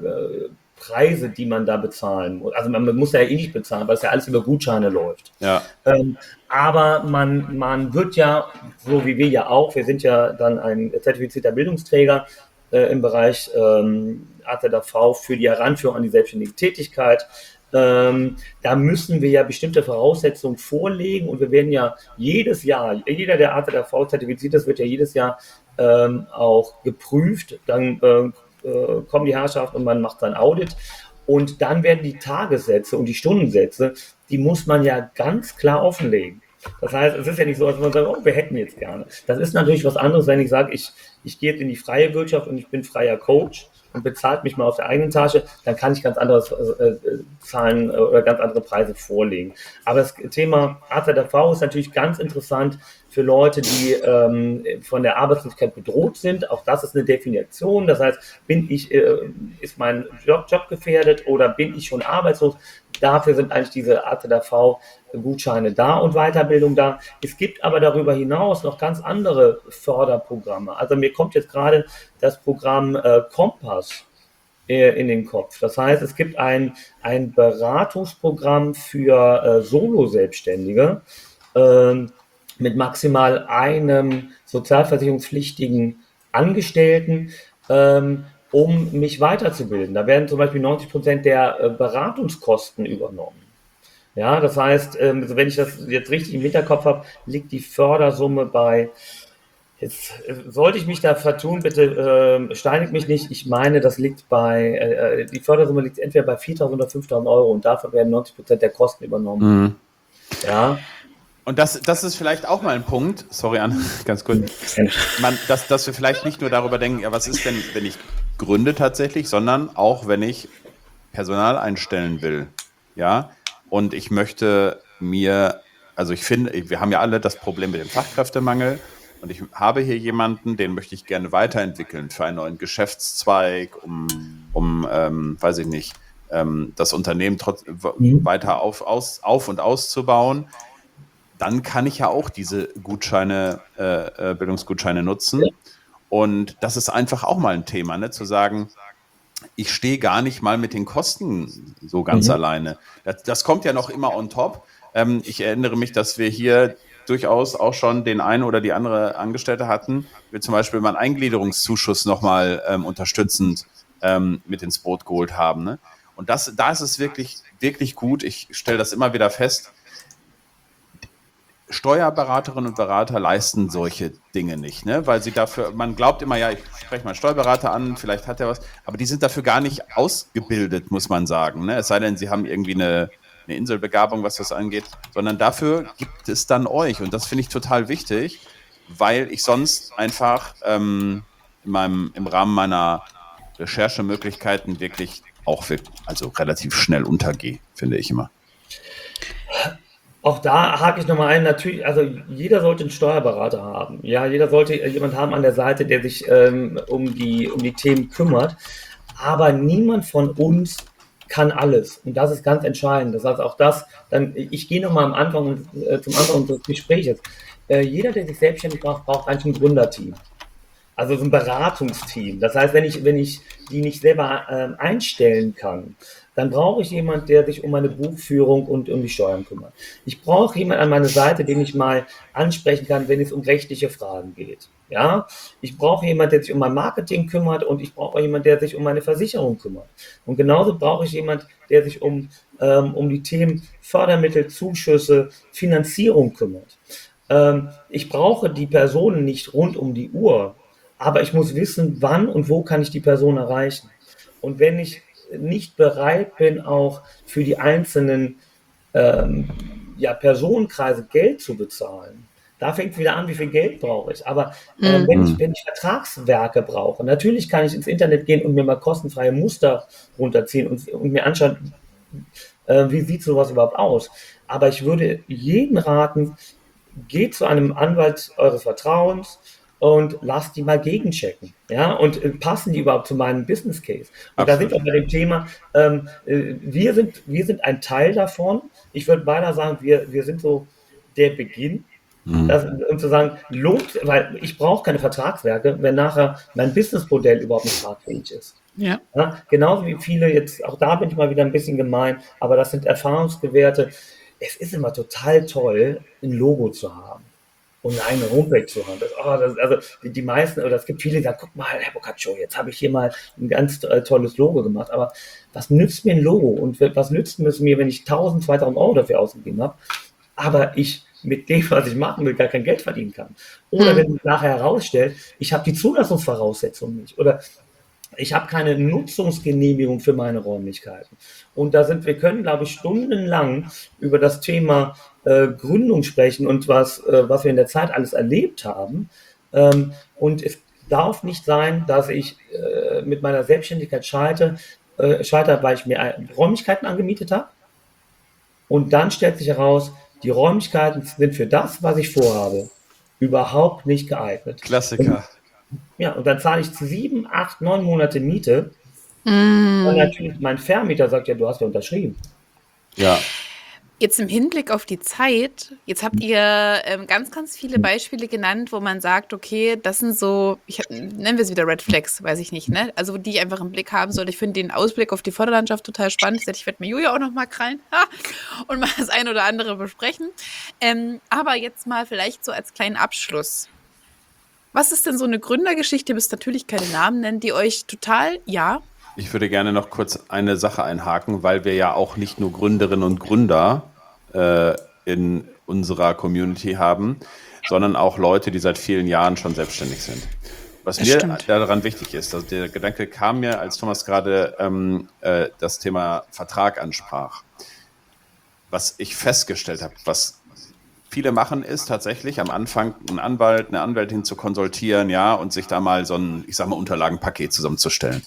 Speaker 4: Preise, die man da bezahlen muss. Also man muss ja eh nicht bezahlen, weil es ja alles über Gutscheine läuft.
Speaker 1: Ja.
Speaker 4: Ähm, aber man, man wird ja, so wie wir ja auch, wir sind ja dann ein zertifizierter Bildungsträger äh, im Bereich ähm, A Z A V für die Heranführung an die selbstständige Tätigkeit. Ähm, da müssen wir ja bestimmte Voraussetzungen vorlegen und wir werden ja jedes Jahr, jeder, der A Z A V zertifiziert ist, wird ja jedes Jahr ähm, auch geprüft. Dann äh, äh, kommen die Herrschaften und man macht sein Audit und dann werden die Tagessätze und die Stundensätze, die muss man ja ganz klar offenlegen. Das heißt, es ist ja nicht so, dass man sagt, oh, wir hätten jetzt gerne. Das ist natürlich was anderes, wenn ich sage, ich, ich gehe jetzt in die freie Wirtschaft und ich bin freier Coach und bezahlt mich mal aus der eigenen Tasche, dann kann ich ganz andere äh, Zahlen oder ganz andere Preise vorlegen. Aber das Thema A Z A V ist natürlich ganz interessant für Leute, die ähm, von der Arbeitslosigkeit bedroht sind. Auch das ist eine Definition. Das heißt, bin ich, äh, ist mein Job, Job gefährdet oder bin ich schon arbeitslos? Dafür sind eigentlich diese A Z A V-Gutscheine da und Weiterbildung da. Es gibt aber darüber hinaus noch ganz andere Förderprogramme. Also mir kommt jetzt gerade das Programm äh, Kompass äh, in den Kopf. Das heißt, es gibt ein, ein Beratungsprogramm für äh, Solo-Selbstständige äh, mit maximal einem sozialversicherungspflichtigen Angestellten, ähm, um mich weiterzubilden. Da werden zum Beispiel neunzig Prozent der äh, Beratungskosten übernommen. Ja, das heißt, ähm, also wenn ich das jetzt richtig im Hinterkopf habe, liegt die Fördersumme bei, jetzt äh, sollte ich mich da vertun, bitte äh, steinigt mich nicht, ich meine, das liegt bei, äh, die Fördersumme liegt entweder bei viertausend oder fünftausend Euro und dafür werden neunzig Prozent der Kosten übernommen.
Speaker 1: Mhm.
Speaker 4: Ja.
Speaker 1: Und das, das ist vielleicht auch mal ein Punkt, sorry Anne, ganz kurz, Man, dass, dass wir vielleicht nicht nur darüber denken, ja, was ist denn, wenn ich gründe tatsächlich, sondern auch, wenn ich Personal einstellen will, ja, und ich möchte mir, also ich finde, wir haben ja alle das Problem mit dem Fachkräftemangel und ich habe hier jemanden, den möchte ich gerne weiterentwickeln für einen neuen Geschäftszweig, um, um ähm, weiß ich nicht, ähm, das Unternehmen trotz,
Speaker 4: Mhm.
Speaker 1: weiter auf, aus, auf und auszubauen. Dann kann ich ja auch diese Gutscheine, äh, Bildungsgutscheine nutzen.
Speaker 4: Ja.
Speaker 1: Und das ist einfach auch mal ein Thema, ne? Zu sagen, ich stehe gar nicht mal mit den Kosten so ganz
Speaker 4: Mhm.
Speaker 1: alleine. Das, das kommt ja noch immer on top. Ähm, ich erinnere mich, dass wir hier durchaus auch schon den einen oder die andere Angestellte hatten, wir zum Beispiel mal einen Eingliederungszuschuss nochmal ähm, unterstützend ähm, mit ins Boot geholt haben. Ne? Und das, da ist es wirklich, wirklich gut. Ich stelle das immer wieder fest. Steuerberaterinnen und Berater leisten solche Dinge nicht, ne? Weil sie dafür, man glaubt immer, ja, ich spreche mal einen Steuerberater an, vielleicht hat er was, aber die sind dafür gar nicht ausgebildet, muss man sagen, ne? Es sei denn, sie haben irgendwie eine, eine Inselbegabung, was das angeht, sondern dafür gibt es dann euch und das finde ich total wichtig, weil ich sonst einfach ähm, in meinem, im Rahmen meiner Recherchemöglichkeiten wirklich auch wirklich, also relativ schnell untergehe, finde ich immer.
Speaker 4: Auch da hake ich nochmal ein, natürlich, also jeder sollte einen Steuerberater haben. Ja, jeder sollte jemand haben an der Seite, der sich ähm, um die, um die Themen kümmert. Aber niemand von uns kann alles. Und das ist ganz entscheidend. Das heißt auch das, dann, ich gehe nochmal am Anfang, äh, zum Anfang unseres Gesprächs. Äh, jeder, der sich selbstständig macht, braucht eigentlich ein Gründerteam. Also so ein Beratungsteam. Das heißt, wenn ich, wenn ich die nicht selber ähm, einstellen kann, dann brauche ich jemanden, der sich um meine Buchführung und um die Steuern kümmert. Ich brauche jemanden an meiner Seite, den ich mal ansprechen kann, wenn es um rechtliche Fragen geht. Ja, ich brauche jemanden, der sich um mein Marketing kümmert, und ich brauche auch jemanden, der sich um meine Versicherung kümmert. Und genauso brauche ich jemanden, der sich um, ähm, um die Themen Fördermittel, Zuschüsse, Finanzierung kümmert. Ähm, ich brauche die Personen nicht rund um die Uhr, aber ich muss wissen, wann und wo kann ich die Person erreichen. Und wenn ich nicht bereit bin, auch für die einzelnen ähm, ja, Personenkreise Geld zu bezahlen, da fängt es wieder an, wie viel Geld brauche ich. Aber äh, wenn, ich, wenn ich Vertragswerke brauche, natürlich kann ich ins Internet gehen und mir mal kostenfreie Muster runterziehen und, und mir anschauen, äh, wie sieht sowas überhaupt aus. Aber ich würde jeden raten, geht zu einem Anwalt eures Vertrauens und lasst die mal gegenchecken. Ja? Und äh, passen die überhaupt zu meinem Business Case? Und Absolut. Da sind wir bei dem Thema, ähm, äh, wir, sind, wir sind ein Teil davon. Ich würde beinahe sagen, wir, wir sind so der Beginn. Das, um zu sagen, lohnt, weil ich brauche keine Vertragswerke, wenn nachher mein Businessmodell überhaupt nicht tragfähig ist.
Speaker 2: Ja.
Speaker 4: Ja, genauso wie viele jetzt, auch da bin ich mal wieder ein bisschen gemein, aber das sind Erfahrungsgewerte. Es ist immer total toll, ein Logo zu haben und eine eigene Homepage zu haben. Das, oh, das, also die, die meisten, oder es gibt viele, die sagen, guck mal, Herr Boccaccio, jetzt habe ich hier mal ein ganz äh, tolles Logo gemacht, aber was nützt mir ein Logo und was nützt es mir, wenn ich tausend, zweitausend Euro dafür ausgegeben habe, aber ich mit dem, was ich machen will, gar kein Geld verdienen kann. Oder hm. wenn sich nachher herausstellt, ich habe die Zulassungsvoraussetzungen nicht oder ich habe keine Nutzungsgenehmigung für meine Räumlichkeiten. Und da sind wir können, glaube ich, stundenlang über das Thema äh, Gründung sprechen und was, äh, was wir in der Zeit alles erlebt haben. Ähm, und es darf nicht sein, dass ich äh, mit meiner Selbstständigkeit scheitere, äh, scheitere, weil ich mir Räumlichkeiten angemietet habe. Und dann stellt sich heraus, die Räumlichkeiten sind für das, was ich vorhabe, überhaupt nicht geeignet.
Speaker 1: Klassiker.
Speaker 4: Und, ja, und dann zahle ich sieben, acht, neun Monate Miete. Mm. Und natürlich mein Vermieter sagt, ja, du hast ja unterschrieben.
Speaker 1: Ja.
Speaker 2: Jetzt im Hinblick auf die Zeit, jetzt habt ihr ähm, ganz, ganz viele Beispiele genannt, wo man sagt, okay, das sind so, ich, nennen wir es wieder Red Flags, weiß ich nicht, ne? Also die ich einfach im Blick haben soll. Ich finde den Ausblick auf die Förderlandschaft total spannend. Ich werde mir Julia auch noch mal krallen ha, und mal das ein oder andere besprechen. Ähm, aber jetzt mal vielleicht so als kleinen Abschluss. Was ist denn so eine Gründergeschichte, ihr müsst natürlich keine Namen nennen, die euch total, ja,
Speaker 1: Ich würde gerne noch kurz eine Sache einhaken, weil wir ja auch nicht nur Gründerinnen und Gründer äh, in unserer Community haben, sondern auch Leute, die seit vielen Jahren schon selbstständig sind. Was
Speaker 2: Das
Speaker 1: mir
Speaker 2: stimmt.
Speaker 1: daran wichtig ist, also der Gedanke kam mir, als Thomas gerade ähm, äh, das Thema Vertrag ansprach. Was ich festgestellt habe, was viele machen, ist tatsächlich am Anfang einen Anwalt, eine Anwältin zu konsultieren, ja, und sich da mal so ein, ich sag mal, Unterlagenpaket zusammenzustellen.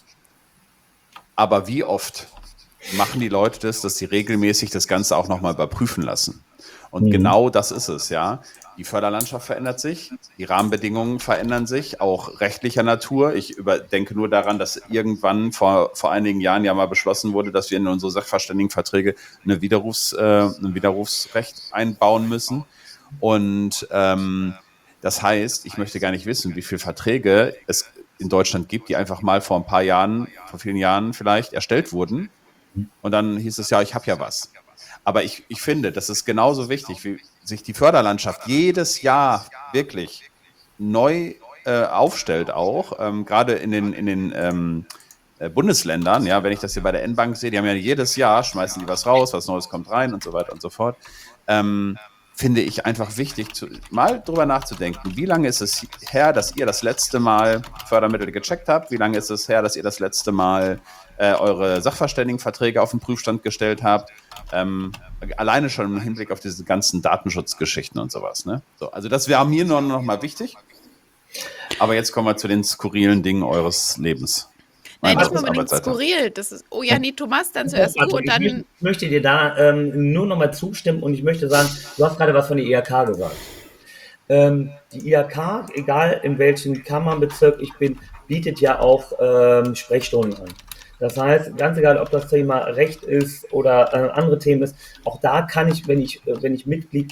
Speaker 1: Aber wie oft machen die Leute das, dass sie regelmäßig das Ganze auch nochmal überprüfen lassen? Und mhm. genau das ist es, ja. Die Förderlandschaft verändert sich, die Rahmenbedingungen verändern sich, auch rechtlicher Natur. Ich überdenke nur daran, dass irgendwann vor, vor einigen Jahren ja mal beschlossen wurde, dass wir in unsere Sachverständigenverträge eine Widerrufs, äh, ein Widerrufsrecht einbauen müssen. Und ähm, das heißt, ich möchte gar nicht wissen, wie viele Verträge es in Deutschland gibt, die einfach mal vor ein paar Jahren, vor vielen Jahren vielleicht erstellt wurden. Und dann hieß es ja, ich habe ja was. Aber ich, ich finde, das ist genauso wichtig, wie sich die Förderlandschaft jedes Jahr wirklich neu äh, aufstellt auch, ähm, gerade in den, in den ähm, äh, Bundesländern. Ja, wenn ich das hier bei der N-Bank sehe, die haben ja jedes Jahr, schmeißen die was raus, was Neues kommt rein und so weiter und so fort. Ähm, finde ich einfach wichtig, zu, mal drüber nachzudenken, wie lange ist es her, dass ihr das letzte Mal Fördermittel gecheckt habt? Wie lange ist es her, dass ihr das letzte Mal äh, eure Sachverständigenverträge auf den Prüfstand gestellt habt? Ähm, alleine schon im Hinblick auf diese ganzen Datenschutzgeschichten und sowas. Ne? So, also das wäre mir nur noch mal wichtig. Aber jetzt kommen wir zu den skurrilen Dingen eures Lebens.
Speaker 2: Nein, nicht mal unbedingt skurril. Das ist, oh ja, nee, Thomas, dann zuerst du und dann...
Speaker 4: Ich möchte dir da ähm, nur noch mal zustimmen und ich möchte sagen, du hast gerade was von der I H K gesagt. Ähm, die I H K, egal in welchem Kammerbezirk ich bin, bietet ja auch ähm, Sprechstunden an. Das heißt, ganz egal, ob das Thema Recht ist oder äh, andere Themen ist, auch da kann ich, wenn ich, wenn ich Mitglied bin,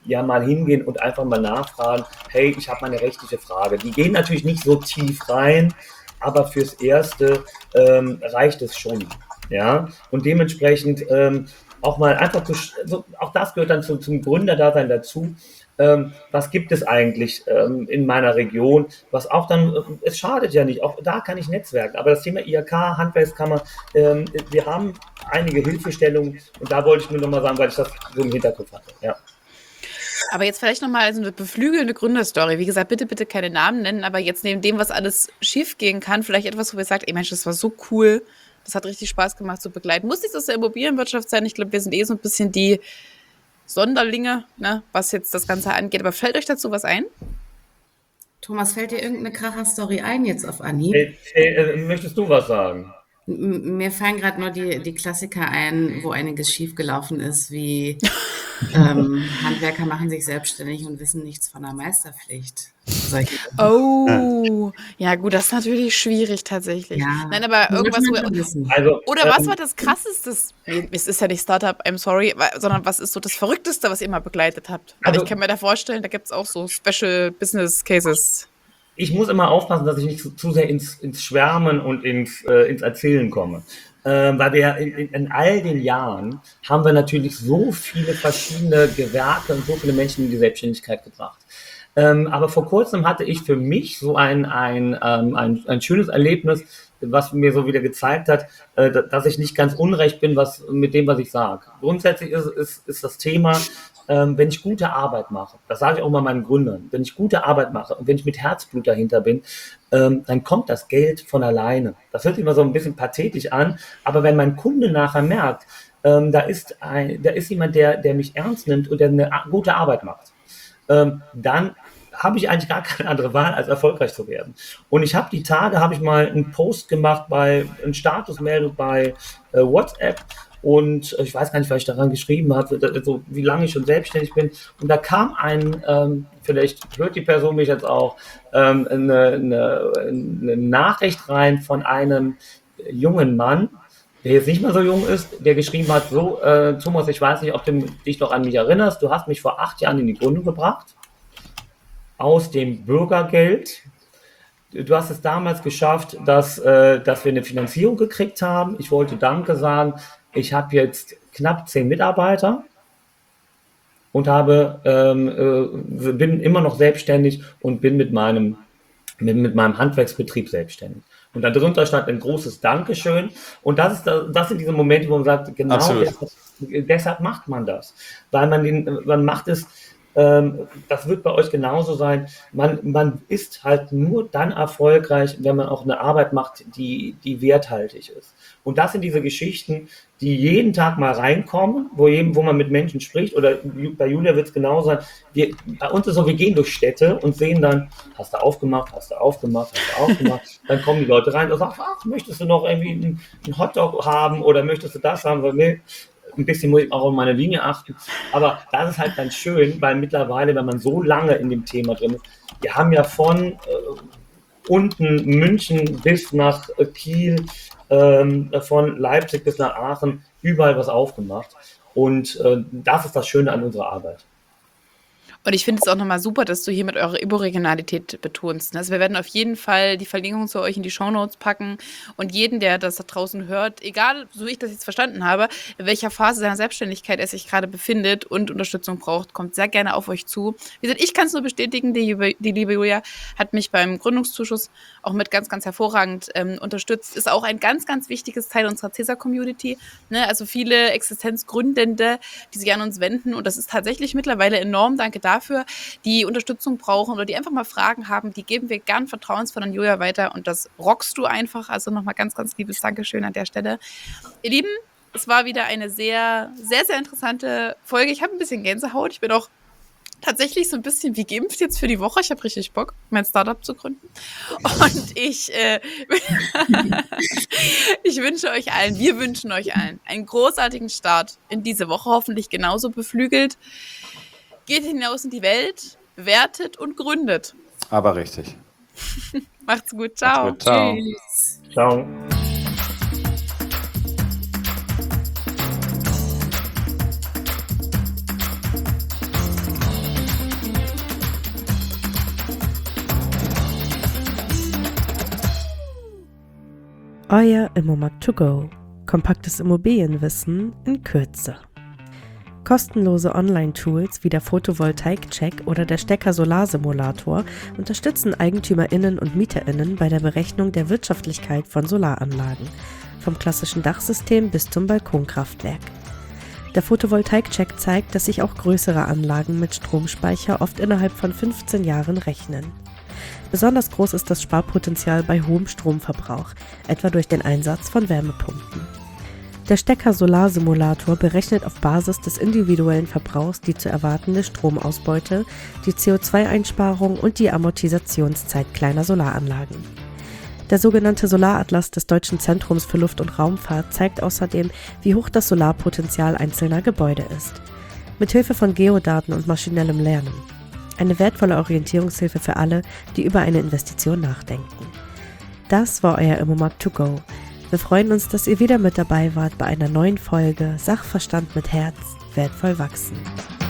Speaker 4: ja mal hingehen und einfach mal nachfragen, hey, ich habe mal eine rechtliche Frage. Die gehen natürlich nicht so tief rein, aber fürs Erste ähm, reicht es schon. Ja? Und dementsprechend ähm, auch mal einfach, zu, also auch das gehört dann zum, zum Gründerdasein dazu. Ähm, was gibt es eigentlich ähm, in meiner Region, was auch dann, äh, es schadet ja nicht, auch da kann ich netzwerken, aber das Thema I H K, Handwerkskammer, ähm, wir haben einige Hilfestellungen und da wollte ich nur nochmal sagen, weil ich das so im Hinterkopf hatte, ja.
Speaker 2: Aber jetzt vielleicht nochmal so eine beflügelnde Gründerstory. Wie gesagt, bitte, bitte keine Namen nennen, aber jetzt neben dem, was alles schief gehen kann, vielleicht etwas, wo ihr sagt, ey Mensch, das war so cool, das hat richtig Spaß gemacht zu begleiten. Muss nicht aus der Immobilienwirtschaft sein, ich glaube, wir sind eh so ein bisschen die Sonderlinge, ne, was jetzt das Ganze angeht. Aber fällt euch dazu was ein?
Speaker 3: Thomas, fällt dir irgendeine Kracher-Story ein jetzt auf Anhieb?
Speaker 4: Hey, hey, äh, möchtest du was sagen?
Speaker 3: M- Mir fallen gerade nur die, die Klassiker ein, wo einiges schiefgelaufen ist, wie ähm, Handwerker machen sich selbstständig und wissen nichts von der Meisterpflicht. Solche
Speaker 2: Oh, ja gut, das ist natürlich schwierig tatsächlich.
Speaker 3: Ja,
Speaker 2: Nein, aber
Speaker 3: muss
Speaker 2: irgendwas,
Speaker 3: man
Speaker 2: wo
Speaker 3: schon wissen.
Speaker 4: Also,
Speaker 2: oder was
Speaker 4: ähm,
Speaker 2: war das Krasseste? Nee, es ist ja nicht Startup, I'm sorry, wa- sondern was ist so das Verrückteste, was ihr mal begleitet habt? Weil
Speaker 4: Also-
Speaker 2: ich kann mir da vorstellen, da gibt es auch so Special Business Cases.
Speaker 4: ich muss immer aufpassen, dass ich nicht zu, zu sehr ins, ins Schwärmen und ins, äh, ins Erzählen komme. Ähm, weil wir in, in, in all den Jahren haben wir natürlich so viele verschiedene Gewerke und so viele Menschen in die Selbstständigkeit gebracht. Ähm, aber vor kurzem hatte ich für mich so ein, ein, ähm, ein, ein schönes Erlebnis, was mir so wieder gezeigt hat, äh, dass ich nicht ganz unrecht bin was, mit dem, was ich sage. Grundsätzlich ist, ist, ist das Thema, ähm, wenn ich gute Arbeit mache, das sage ich auch mal meinen Gründern, wenn ich gute Arbeit mache und wenn ich mit Herzblut dahinter bin, ähm, dann kommt das Geld von alleine. Das hört sich immer so ein bisschen pathetisch an, aber wenn mein Kunde nachher merkt, ähm, da ist ein, da ist jemand, der, der mich ernst nimmt und der eine gute Arbeit macht, ähm, dann habe ich eigentlich gar keine andere Wahl, als erfolgreich zu werden. Und ich habe die Tage, habe ich mal einen Post gemacht bei, eine Statusmeldung bei äh, WhatsApp und äh, ich weiß gar nicht, was ich daran geschrieben habe, also wie lange ich schon selbstständig bin. Und da kam ein, ähm, vielleicht hört die Person mich jetzt auch, ähm, eine, eine, eine Nachricht rein von einem jungen Mann, der jetzt nicht mehr so jung ist, der geschrieben hat, so, äh, Thomas, ich weiß nicht, ob du dich noch an mich erinnerst, du hast mich vor acht Jahren in die Gründung gebracht, aus dem Bürgergeld. Du hast es damals geschafft, dass, äh, dass wir eine Finanzierung gekriegt haben. Ich wollte Danke sagen. Ich habe jetzt knapp zehn Mitarbeiter und habe, ähm, äh, bin immer noch selbstständig und bin mit meinem, mit, mit meinem Handwerksbetrieb selbstständig. Und darunter stand ein großes Dankeschön. Und das, ist, das sind diese Momente, wo man sagt, genau
Speaker 1: Absolut.
Speaker 4: deshalb, deshalb macht man das. Weil man, den, man macht es, ähm, das wird bei euch genauso sein. Man, man ist halt nur dann erfolgreich, wenn man auch eine Arbeit macht, die, die werthaltig ist. Und das sind diese Geschichten, die jeden Tag mal reinkommen, wo, jedem, wo man mit Menschen spricht. Oder bei Julia wird es genauso sein. Wir, bei uns ist so, wir gehen durch Städte und sehen dann, hast du aufgemacht, hast du aufgemacht, hast du aufgemacht. Dann kommen die Leute rein und sagen, ach, möchtest du noch irgendwie einen, einen Hotdog haben oder möchtest du das haben? Weil, nee, ein bisschen muss ich auch auf meine Linie achten. Aber das ist halt ganz schön, weil mittlerweile, wenn man so lange in dem Thema drin ist, wir haben ja von äh, unten München bis nach äh, Kiel, ähm, von Leipzig bis nach Aachen, überall was aufgemacht. Und äh, das ist das Schöne an unserer Arbeit.
Speaker 2: Und ich finde es auch nochmal super, dass du hier mit eurer Überregionalität betonst. Also wir werden auf jeden Fall die Verlinkung zu euch in die Shownotes packen und jeden, der das da draußen hört, egal, so wie ich das jetzt verstanden habe, in welcher Phase seiner Selbstständigkeit er sich gerade befindet und Unterstützung braucht, kommt sehr gerne auf euch zu. Wie gesagt, ich kann es nur bestätigen, die, die liebe Julia hat mich beim Gründungszuschuss auch mit ganz, ganz hervorragend ähm, unterstützt. Ist auch ein ganz, ganz wichtiges Teil unserer Cäsar-Community. Ne? Also viele Existenzgründende, die sich an uns wenden und das ist tatsächlich mittlerweile enorm. Danke dafür. dafür, die Unterstützung brauchen oder die einfach mal Fragen haben, die geben wir gern vertrauensvoll an Julia weiter und das rockst du einfach. Also nochmal ganz, ganz liebes Dankeschön an der Stelle. Ihr Lieben, es war wieder eine sehr, sehr, sehr interessante Folge. Ich habe ein bisschen Gänsehaut. Ich bin auch tatsächlich so ein bisschen wie geimpft jetzt für die Woche. Ich habe richtig Bock, mein Startup zu gründen. Und ich, äh, ich wünsche euch allen, wir wünschen euch allen einen großartigen Start in diese Woche, hoffentlich genauso beflügelt. Geht hinaus in die Welt, wertet und gründet.
Speaker 1: Aber richtig.
Speaker 2: Macht's gut, ciao.
Speaker 1: Macht's gut, ciao.
Speaker 3: Tschüss.
Speaker 4: Ciao.
Speaker 5: Euer Immomarkt to go. Kompaktes Immobilienwissen in Kürze. Kostenlose Online-Tools wie der Photovoltaik-Check oder der Stecker-Solarsimulator unterstützen EigentümerInnen und MieterInnen bei der Berechnung der Wirtschaftlichkeit von Solaranlagen, vom klassischen Dachsystem bis zum Balkonkraftwerk. Der Photovoltaik-Check zeigt, dass sich auch größere Anlagen mit Stromspeicher oft innerhalb von fünfzehn Jahren rechnen. Besonders groß ist das Sparpotenzial bei hohem Stromverbrauch, etwa durch den Einsatz von Wärmepumpen. Der Stecker-Solarsimulator berechnet auf Basis des individuellen Verbrauchs die zu erwartende Stromausbeute, die C O zwei Einsparung und die Amortisationszeit kleiner Solaranlagen. Der sogenannte Solaratlas des Deutschen Zentrums für Luft- und Raumfahrt zeigt außerdem, wie hoch das Solarpotenzial einzelner Gebäude ist. Mithilfe von Geodaten und maschinellem Lernen. Eine wertvolle Orientierungshilfe für alle, die über eine Investition nachdenken. Das war euer Immomarkt to go. Wir freuen uns, dass ihr wieder mit dabei wart bei einer neuen Folge Sachverstand mit Herz, wertvoll wachsen.